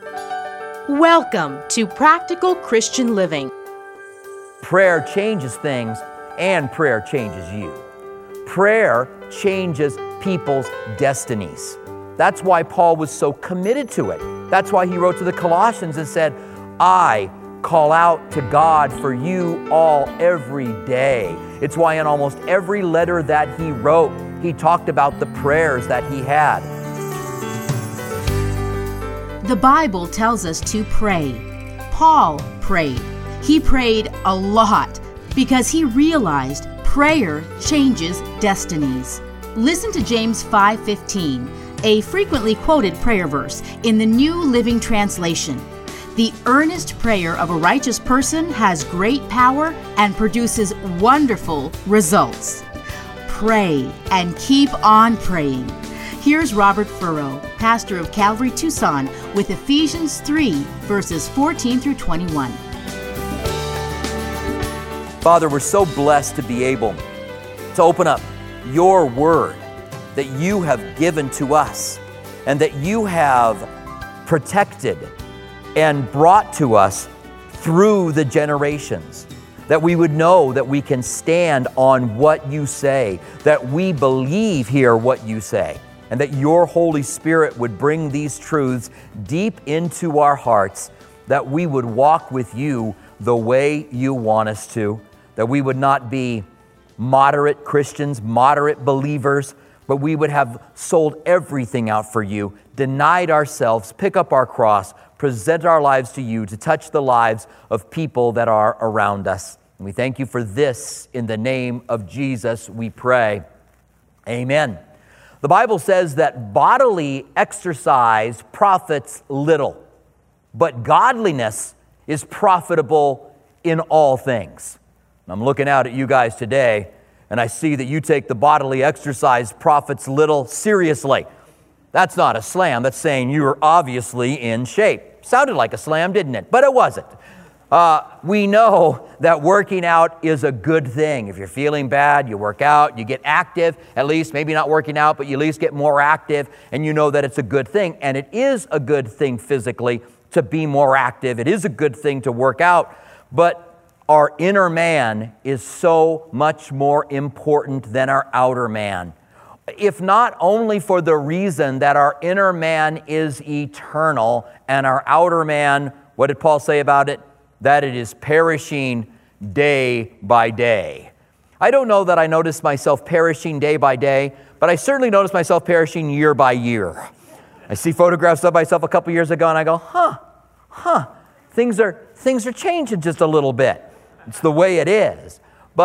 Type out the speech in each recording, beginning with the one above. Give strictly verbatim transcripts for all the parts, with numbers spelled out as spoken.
Welcome to Practical Christian Living. Prayer changes things, and prayer changes you. Prayer changes people's destinies. That's why Paul was so committed to it. That's why he wrote to the Colossians and said, I call out to God for you all every day. It's why in almost every letter that he wrote, he talked about the prayers that he had. The Bible tells us to pray. Paul prayed. He prayed a lot because he realized prayer changes destinies. Listen to James five fifteen, a frequently quoted prayer verse in the New Living Translation. The earnest prayer of a righteous person has great power and produces wonderful results. Pray and keep on praying. Here's Robert Furrow, pastor of Calvary Tucson, with Ephesians three, verses fourteen through twenty-one. Father, we're so blessed to be able to open up your word that you have given to us and that you have protected and brought to us through the generations, that we would know that we can stand on what you say, that we believe here what you say, and that your Holy Spirit would bring these truths deep into our hearts, that we would walk with you the way you want us to, that we would not be moderate Christians, moderate believers, but we would have sold everything out for you, denied ourselves, pick up our cross, present our lives to you to touch the lives of people that are around us. And we thank you for this. In the name of Jesus, we pray. Amen. The Bible says that bodily exercise profits little, but godliness is profitable in all things. I'm looking out at you guys today, and I see that you take the bodily exercise profits little seriously. That's not a slam. That's saying you are obviously in shape. Sounded like a slam, didn't it? But it wasn't. Uh, we know that working out is a good thing. If you're feeling bad, you work out, you get active, at least, maybe not working out, but you at least get more active, and you know that it's a good thing. And it is a good thing physically to be more active. It is a good thing to work out, but our inner man is so much more important than our outer man. If not only for the reason that our inner man is eternal and our outer man, what did Paul say about it? That it is perishing day by day. I don't know that I notice myself perishing day by day, but I certainly notice myself perishing year by year. I see photographs of myself a couple years ago and I go, huh, huh, things are, things are changing just a little bit. It's the way it is.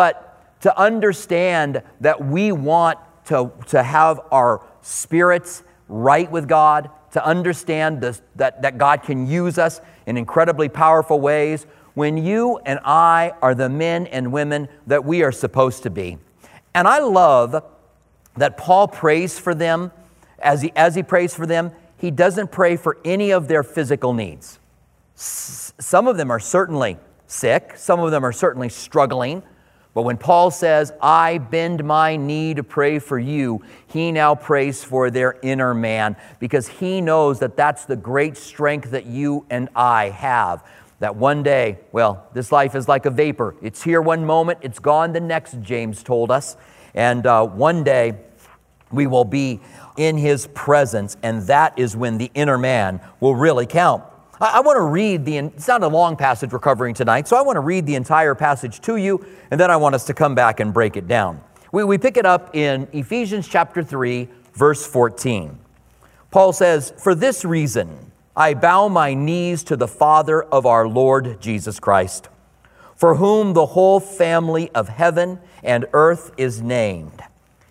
But to understand that we want to, to have our spirits right with God, to understand this, that, that God can use us in incredibly powerful ways, when you and I are the men and women that we are supposed to be. And I love that Paul prays for them. As he, as he prays for them, he doesn't pray for any of their physical needs. S- some of them are certainly sick. Some of them are certainly struggling. But when Paul says, I bend my knee to pray for you, he now prays for their inner man because he knows that that's the great strength that you and I have. That one day, well, this life is like a vapor. It's here one moment, it's gone the next, James told us. And uh, one day we will be in his presence, and that is when the inner man will really count. I want to read the, it's not a long passage we're covering tonight, so I want to read the entire passage to you, and then I want us to come back and break it down. We, we pick it up in Ephesians chapter three, verse fourteen. Paul says, for this reason, I bow my knees to the Father of our Lord Jesus Christ, for whom the whole family of heaven and earth is named,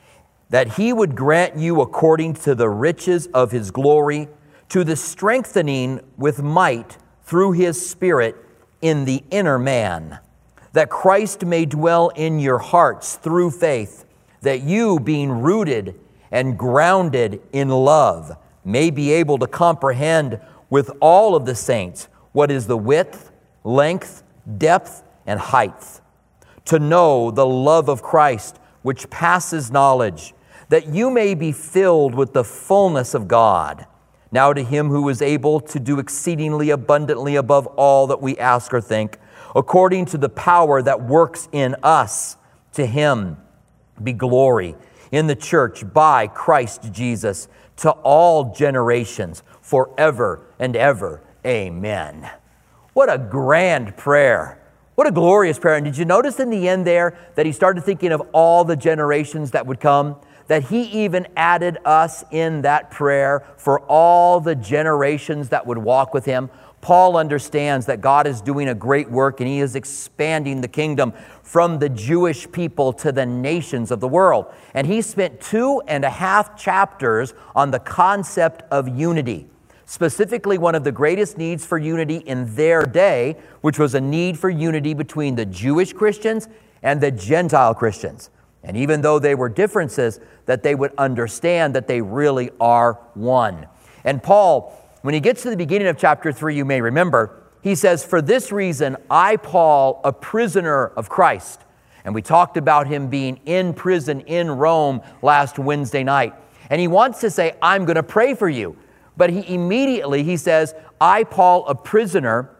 that he would grant you according to the riches of his glory, to the strengthening with might through his Spirit in the inner man, that Christ may dwell in your hearts through faith, that you, being rooted and grounded in love, may be able to comprehend with all of the saints what is the width, length, depth, and height, to know the love of Christ, which passes knowledge, that you may be filled with the fullness of God. Now to him who is able to do exceedingly abundantly above all that we ask or think, according to the power that works in us, to him be glory in the church by Christ Jesus to all generations, forever and ever. Amen. What a grand prayer. What a glorious prayer. And did you notice in the end there that he started thinking of all the generations that would come? That he even added us in that prayer for all the generations that would walk with him. Paul understands that God is doing a great work and he is expanding the kingdom from the Jewish people to the nations of the world. And he spent two and a half chapters on the concept of unity, specifically one of the greatest needs for unity in their day, which was a need for unity between the Jewish Christians and the Gentile Christians. And even though they were differences, that they would understand that they really are one. And Paul, when he gets to the beginning of chapter three, you may remember, he says, "For this reason, I, Paul, a prisoner of Christ." And we talked about him being in prison in Rome last Wednesday night. And he wants to say, "I'm going to pray for you." But he immediately, he says, "I, Paul, a prisoner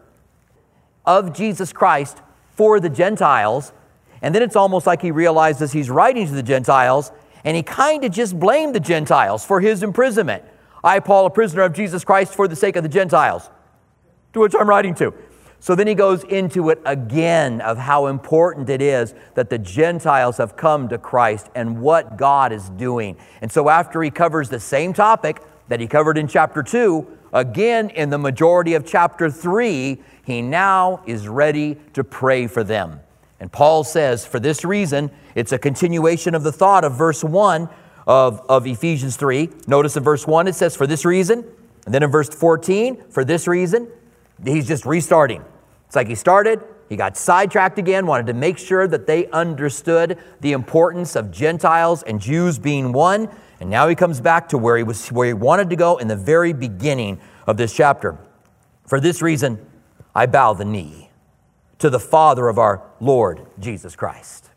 of Jesus Christ for the Gentiles." And then it's almost like he realizes he's writing to the Gentiles, and he kind of just blamed the Gentiles for his imprisonment. "I, Paul, a prisoner of Jesus Christ for the sake of the Gentiles, to which I'm writing to." So then he goes into it again of how important it is that the Gentiles have come to Christ and what God is doing. And so after he covers the same topic that he covered in chapter two, again in the majority of chapter three, he now is ready to pray for them. And Paul says, for this reason, it's a continuation of the thought of verse one of, of Ephesians three. Notice in verse one, it says, "For this reason." And then in verse fourteen, "For this reason." He's just restarting. It's like he started, he got sidetracked again, wanted to make sure that they understood the importance of Gentiles and Jews being one. And now he comes back to where he was, where he wanted to go in the very beginning of this chapter. "For this reason, I bow the knee to the Father of our Lord Jesus Christ."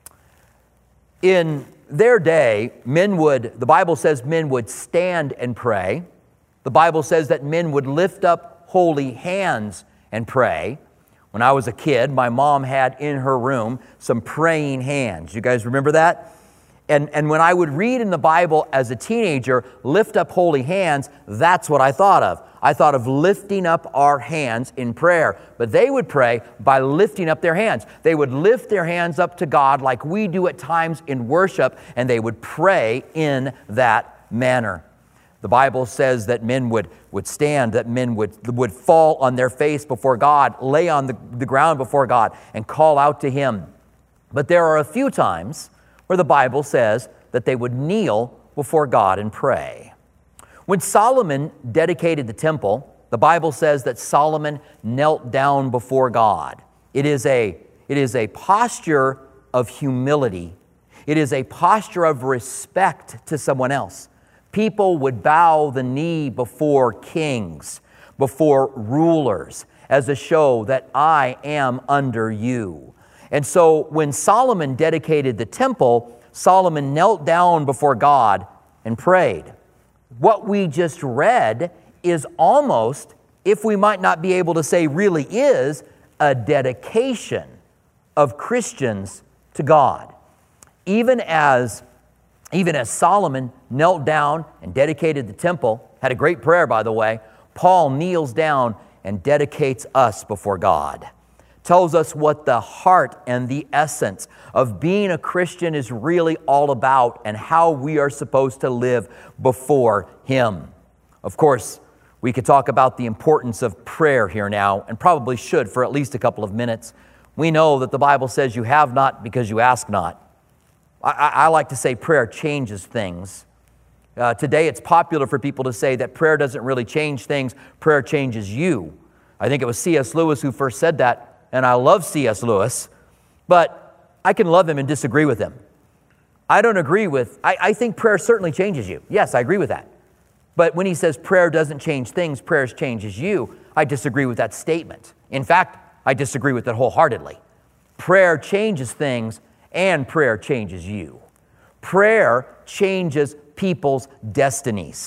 In their day, men would, the Bible says men would stand and pray. The Bible says that men would lift up holy hands and pray. When I was a kid, my mom had in her room some praying hands. You guys remember that? And, and when I would read in the Bible as a teenager, lift up holy hands, that's what I thought of. I thought of lifting up our hands in prayer. But they would pray by lifting up their hands. They would lift their hands up to God like we do at times in worship, and they would pray in that manner. The Bible says that men would, would stand, that men would, would fall on their face before God, lay on the, the ground before God, and call out to Him. But there are a few times where the Bible says that they would kneel before God and pray. When Solomon dedicated the temple, the Bible says that Solomon knelt down before God. It is a, it is a posture of humility. It is a posture of respect to someone else. People would bow the knee before kings, before rulers, as a show that I am under you. And so when Solomon dedicated the temple, Solomon knelt down before God and prayed. What we just read is almost, if we might not be able to say really is, a dedication of Christians to God. Even as, even as Solomon knelt down and dedicated the temple, had a great prayer, by the way, Paul kneels down and dedicates us before God. Tells us what the heart and the essence of being a Christian is really all about and how we are supposed to live before Him. Of course, we could talk about the importance of prayer here now, and probably should for at least a couple of minutes. We know that the Bible says you have not because you ask not. I, I, I like to say prayer changes things. Uh, today it's popular for people to say that prayer doesn't really change things, prayer changes you. I think it was C S Lewis who first said that. And I love C S Lewis, but I can love him and disagree with him. I don't agree with, I, I think prayer certainly changes you. Yes, I agree with that. But when he says prayer doesn't change things, prayer changes you, I disagree with that statement. In fact, I disagree with it wholeheartedly. Prayer changes things and prayer changes you. Prayer changes people's destinies.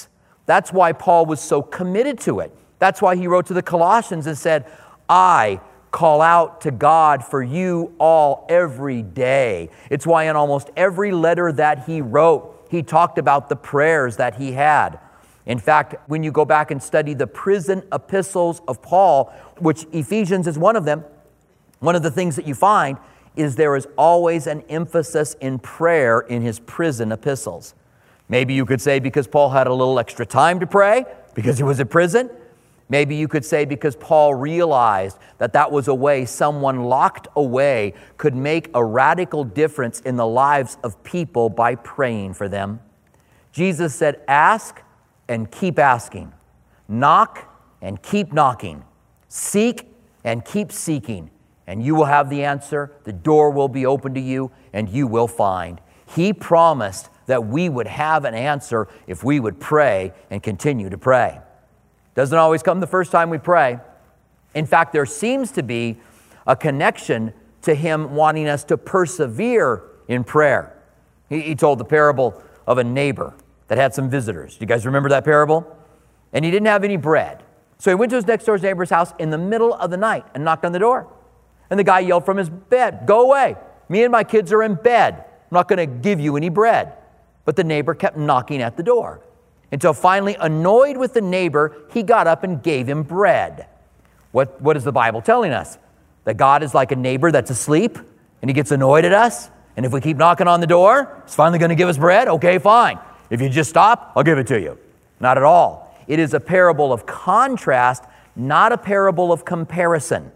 That's why Paul was so committed to it. That's why he wrote to the Colossians and said, I call out to God for you all every day. It's why in almost every letter that he wrote, he talked about the prayers that he had. In fact, when you go back and study the prison epistles of Paul, which Ephesians is one of them, one of the things that you find is there is always an emphasis in prayer in his prison epistles. Maybe you could say because Paul had a little extra time to pray, because he was in prison. Maybe you could say because Paul realized that that was a way someone locked away could make a radical difference in the lives of people by praying for them. Jesus said, ask and keep asking. Knock and keep knocking. Seek and keep seeking. And you will have the answer. The door will be open to you and you will find. He promised that we would have an answer if we would pray and continue to pray. Doesn't always come the first time we pray. In fact, there seems to be a connection to him wanting us to persevere in prayer. He, he told the parable of a neighbor that had some visitors. Do you guys remember that parable? And he didn't have any bread. So he went to his next door neighbor's house in the middle of the night and knocked on the door. And the guy yelled from his bed, go away. Me and my kids are in bed. I'm not going to give you any bread. But the neighbor kept knocking at the door. Until finally, annoyed with the neighbor, he got up and gave him bread. What, what is the Bible telling us? That God is like a neighbor that's asleep and he gets annoyed at us. And if we keep knocking on the door, he's finally going to give us bread? Okay, fine. If you just stop, I'll give it to you. Not at all. It is a parable of contrast, not a parable of comparison.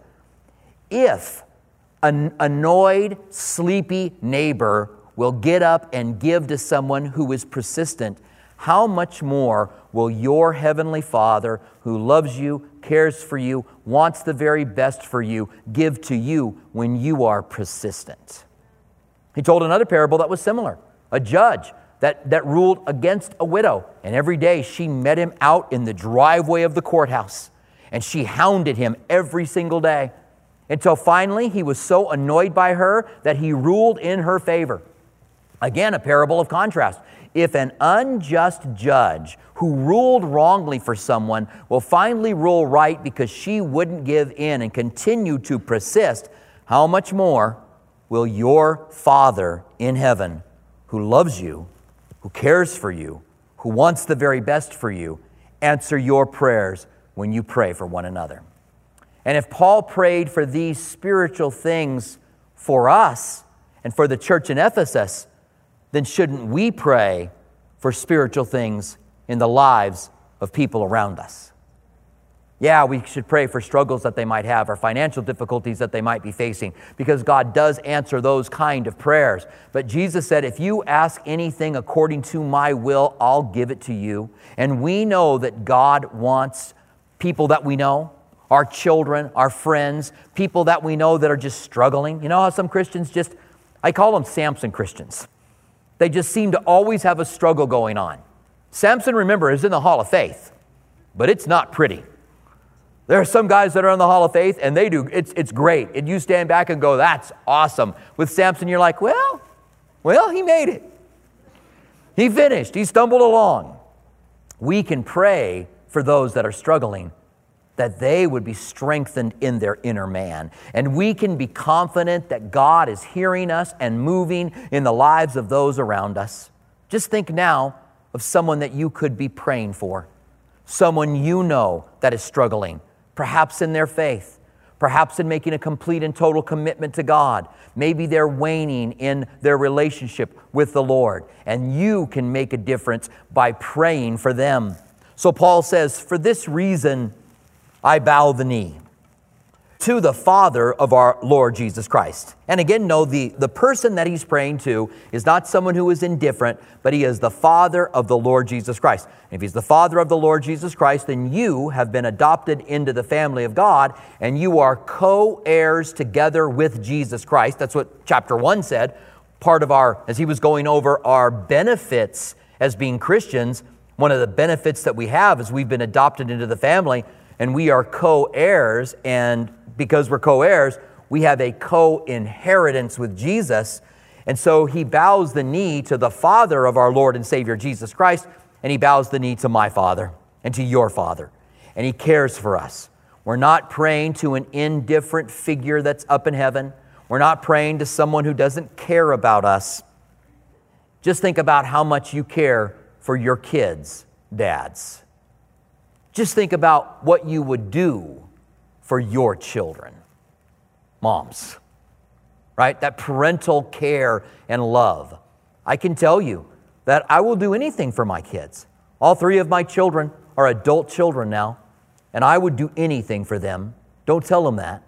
If an annoyed, sleepy neighbor will get up and give to someone who is persistent, how much more will your heavenly Father, who loves you, cares for you, wants the very best for you, give to you when you are persistent? He told another parable that was similar. A judge that, that ruled against a widow, and every day she met him out in the driveway of the courthouse, and she hounded him every single day, until finally he was so annoyed by her that he ruled in her favor. Again, a parable of contrast. If an unjust judge who ruled wrongly for someone will finally rule right because she wouldn't give in and continue to persist, how much more will your Father in heaven, who loves you, who cares for you, who wants the very best for you, answer your prayers when you pray for one another? And if Paul prayed for these spiritual things for us and for the church in Ephesus, then shouldn't we pray for spiritual things in the lives of people around us? Yeah, we should pray for struggles that they might have or financial difficulties that they might be facing, because God does answer those kind of prayers. But Jesus said, if you ask anything according to my will, I'll give it to you. And we know that God wants people that we know, our children, our friends, people that we know that are just struggling. You know how some Christians just, I call them Samson Christians. They just seem to always have a struggle going on. Samson, remember, is in the Hall of Faith, but it's not pretty. There are some guys that are in the Hall of Faith, and they do, it's, it's great. And you stand back and go, that's awesome. With Samson, you're like, well, well, he made it. He finished. He stumbled along. We can pray for those that are struggling, that they would be strengthened in their inner man. And we can be confident that God is hearing us and moving in the lives of those around us. Just think now of someone that you could be praying for, someone you know that is struggling, perhaps in their faith, perhaps in making a complete and total commitment to God. Maybe they're waning in their relationship with the Lord, and you can make a difference by praying for them. So Paul says, for this reason, I bow the knee to the Father of our Lord Jesus Christ. And again, no, the, the person that he's praying to is not someone who is indifferent, but he is the Father of the Lord Jesus Christ. And if he's the Father of the Lord Jesus Christ, then you have been adopted into the family of God, and you are co-heirs together with Jesus Christ. That's what chapter one said. Part of our, as he was going over our benefits as being Christians, one of the benefits that we have is we've been adopted into the family, and we are co-heirs, and because we're co-heirs, we have a co-inheritance with Jesus. And so he bows the knee to the Father of our Lord and Savior Jesus Christ, and he bows the knee to my Father and to your Father, and he cares for us. We're not praying to an indifferent figure that's up in heaven. We're not praying to someone who doesn't care about us. Just think about how much you care for your kids, dads. Just think about what you would do for your children, moms, right? That parental care and love. I can tell you that I will do anything for my kids. All three of my children are adult children now, and I would do anything for them. Don't tell them that.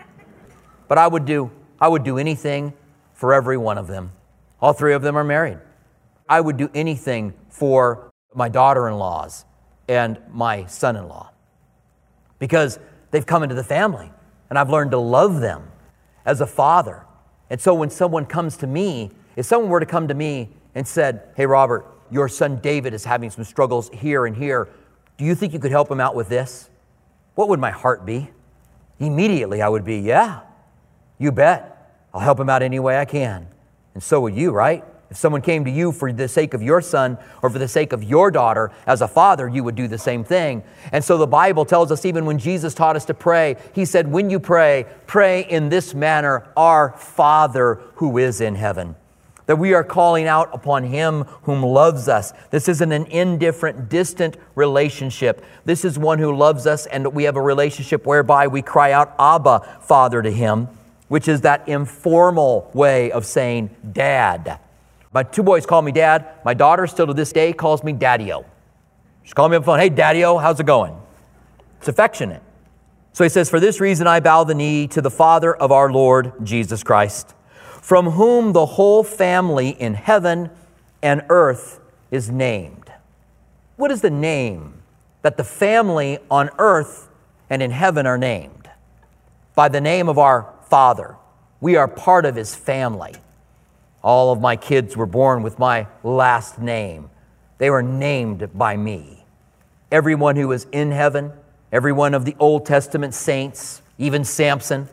But I would do, I would do anything for every one of them. All three of them are married. I would do anything for my daughter-in-laws and my son-in-law because they've come into the family, and I've learned to love them as a father. And so when someone comes to me, if someone were to come to me and said, hey, Robert, your son David is having some struggles here and here. Do you think you could help him out with this? What would my heart be? Immediately I would be, yeah, you bet. I'll help him out any way I can. And so would you, right? If someone came to you for the sake of your son or for the sake of your daughter, as a father, you would do the same thing. And so the Bible tells us, even when Jesus taught us to pray, he said, when you pray, pray in this manner, our Father who is in heaven. That we are calling out upon him whom loves us. This isn't an indifferent, distant relationship. This is one who loves us, and we have a relationship whereby we cry out, Abba, Father, to him, which is that informal way of saying Dad. My two boys call me Dad. My daughter still to this day calls me Daddy-o. She's calling me on the phone, hey, Daddy-o, how's it going? It's affectionate. So he says, for this reason I bow the knee to the Father of our Lord Jesus Christ, from whom the whole family in heaven and earth is named. What is the name that the family on earth and in heaven are named? By the name of our Father. We are part of his family. All of my kids were born with my last name. They were named by me. Everyone who is in heaven, every one of the Old Testament saints, even Samson,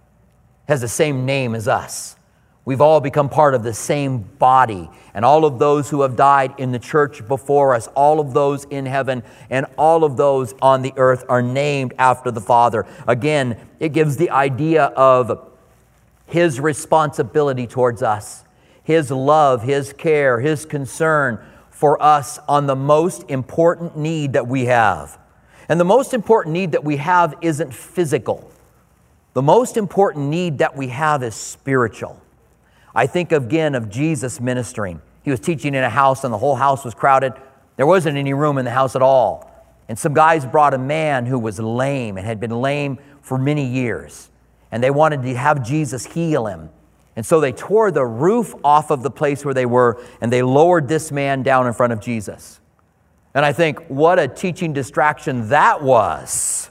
has the same name as us. We've all become part of the same body. And all of those who have died in the church before us, all of those in heaven, and all of those on the earth are named after the Father. Again, it gives the idea of his responsibility towards us, his love, his care, his concern for us on the most important need that we have. And the most important need that we have isn't physical. The most important need that we have is spiritual. I think again of Jesus ministering. He was teaching in a house and the whole house was crowded. There wasn't any room in the house at all. And some guys brought a man who was lame and had been lame for many years. And they wanted to have Jesus heal him. And so they tore the roof off of the place where they were and they lowered this man down in front of Jesus. And I think, what a teaching distraction that was.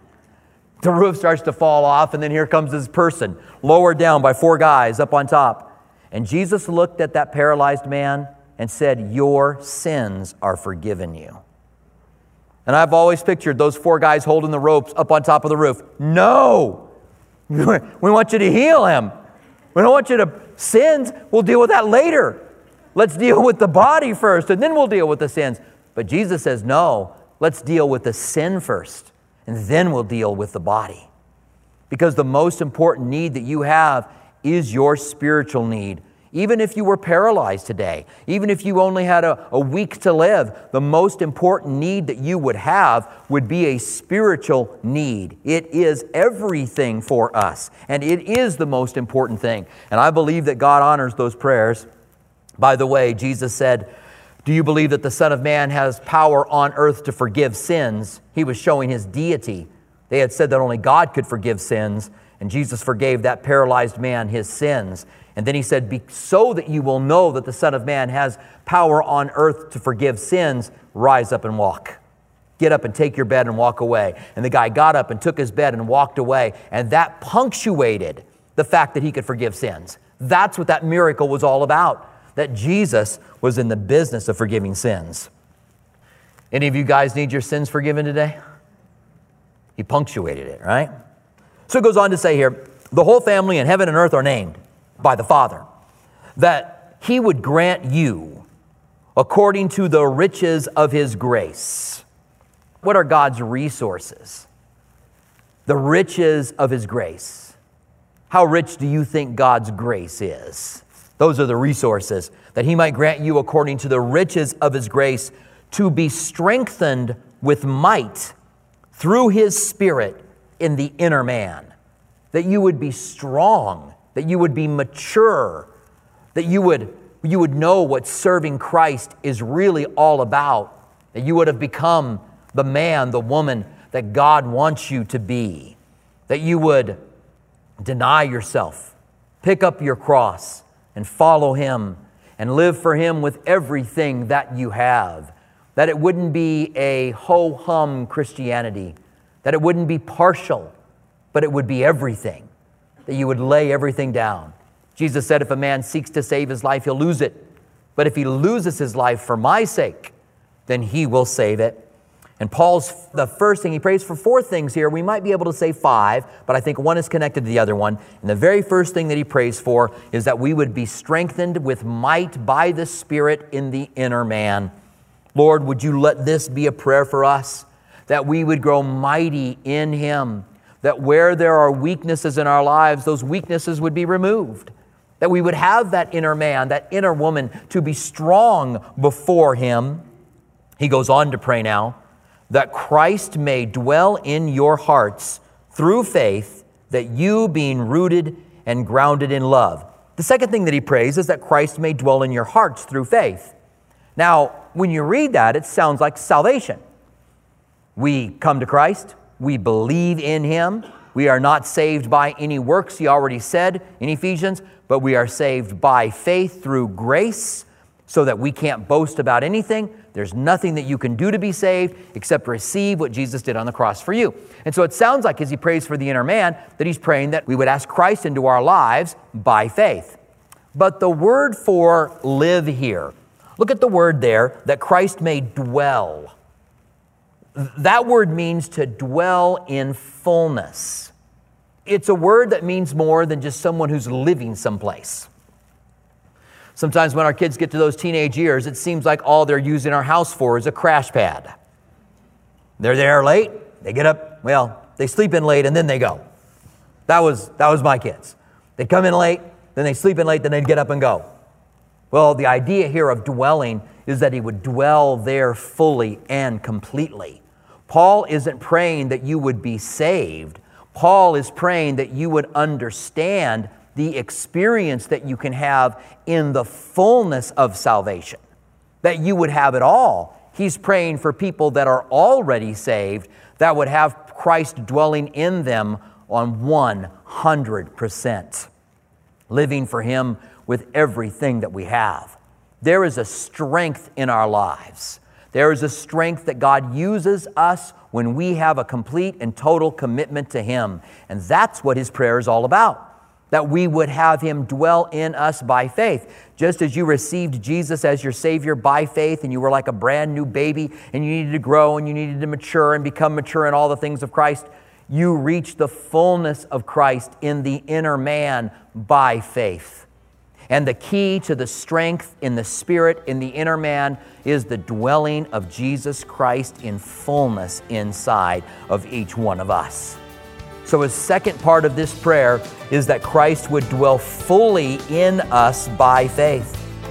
The roof starts to fall off and then here comes this person lowered down by four guys up on top. And Jesus looked at that paralyzed man and said, your sins are forgiven you. And I've always pictured those four guys holding the ropes up on top of the roof. No! We want you to heal him. We don't want you to sins. We'll deal with that later. Let's deal with the body first, and then we'll deal with the sins. But Jesus says, no, let's deal with the sin first, and then we'll deal with the body. Because the most important need that you have is your spiritual need. Even if you were paralyzed today, even if you only had a, a week to live, the most important need that you would have would be a spiritual need. It is everything for us, and it is the most important thing. And I believe that God honors those prayers. By the way, Jesus said, do you believe that the Son of Man has power on earth to forgive sins? He was showing his deity. They had said that only God could forgive sins, and Jesus forgave that paralyzed man his sins. And then he said, Be, so that you will know that the Son of Man has power on earth to forgive sins, rise up and walk. Get up and take your bed and walk away. And the guy got up and took his bed and walked away. And that punctuated the fact that he could forgive sins. That's what that miracle was all about, that Jesus was in the business of forgiving sins. Any of you guys need your sins forgiven today? He punctuated it, right? So it goes on to say here, the whole family in heaven and earth are named by the Father, that he would grant you according to the riches of His grace. What are God's resources? The riches of His grace. How rich do you think God's grace is? Those are the resources, that He might grant you according to the riches of His grace to be strengthened with might through His Spirit in the inner man. That you would be strong, that you would be mature, that you would, you would know what serving Christ is really all about, that you would have become the man, the woman that God wants you to be, that you would deny yourself, pick up your cross, and follow Him, and live for Him with everything that you have, that it wouldn't be a ho-hum Christianity, that it wouldn't be partial, but it would be everything, that you would lay everything down. Jesus said, if a man seeks to save his life, he'll lose it. But if he loses his life for my sake, then he will save it. And Paul's, the first thing, he prays for four things here. We might be able to say five, but I think one is connected to the other one. And the very first thing that he prays for is that we would be strengthened with might by the Spirit in the inner man. Lord, would you let this be a prayer for us, that we would grow mighty in Him, that where there are weaknesses in our lives, those weaknesses would be removed, that we would have that inner man, that inner woman to be strong before Him. He goes on to pray now, that Christ may dwell in your hearts through faith, that you being rooted and grounded in love. The second thing that he prays is that Christ may dwell in your hearts through faith. Now, when you read that, it sounds like salvation. We come to Christ, we believe in Him, we are not saved by any works, he already said in Ephesians, but we are saved by faith through grace, so that we can't boast about anything. There's nothing that you can do to be saved except receive what Jesus did on the cross for you. And so it sounds like as he prays for the inner man, that he's praying that we would ask Christ into our lives by faith. But the word for live here, look at the word there, that Christ may dwell. That word means to dwell in fullness. It's a word that means more than just someone who's living someplace. Sometimes when our kids get to those teenage years, it seems like all they're using our house for is a crash pad. They're there late, they get up, well, they sleep in late and then they go. That was, that was my kids. They'd come in late, then they sleep in late, then they'd get up and go. Well, the idea here of dwelling is that he would dwell there fully and completely. Paul isn't praying that you would be saved. Paul is praying that you would understand the experience that you can have in the fullness of salvation, that you would have it all. He's praying for people that are already saved, that would have Christ dwelling in them on one hundred percent, living for Him with everything that we have. There is a strength in our lives. There is a strength that God uses us when we have a complete and total commitment to Him. And that's what his prayer is all about. That we would have Him dwell in us by faith. Just as you received Jesus as your Savior by faith, and you were like a brand new baby, and you needed to grow, and you needed to mature and become mature in all the things of Christ, you reach the fullness of Christ in the inner man by faith. And the key to the strength in the Spirit in the inner man is the dwelling of Jesus Christ in fullness inside of each one of us. So his second part of this prayer is that Christ would dwell fully in us by faith.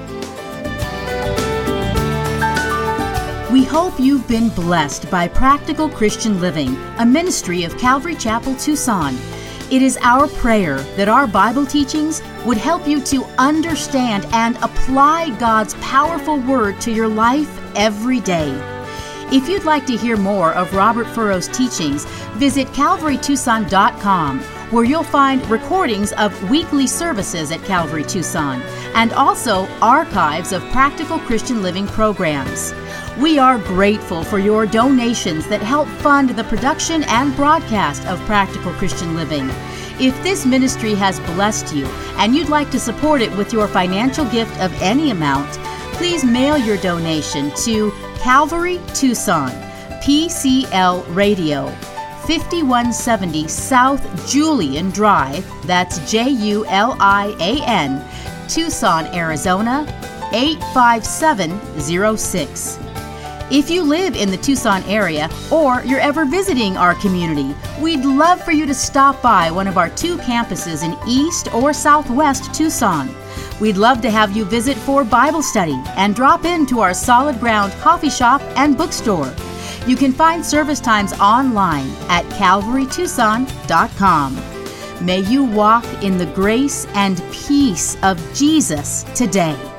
We hope you've been blessed by Practical Christian Living, a ministry of Calvary Chapel, Tucson. It is our prayer that our Bible teachings would help you to understand and apply God's powerful Word to your life every day. If you'd like to hear more of Robert Furrow's teachings, visit calvary tucson dot com, where you'll find recordings of weekly services at Calvary Tucson and also archives of Practical Christian Living programs. We are grateful for your donations that help fund the production and broadcast of Practical Christian Living. If this ministry has blessed you and you'd like to support it with your financial gift of any amount, please mail your donation to Calvary Tucson, P C L Radio, fifty-one seventy South Julian Drive, that's J U L I A N, Tucson, Arizona, eight five seven zero six. If you live in the Tucson area or you're ever visiting our community, we'd love for you to stop by one of our two campuses in East or Southwest Tucson. We'd love to have you visit for Bible study and drop into our Solid Ground coffee shop and bookstore. You can find service times online at calvary tucson dot com. May you walk in the grace and peace of Jesus today.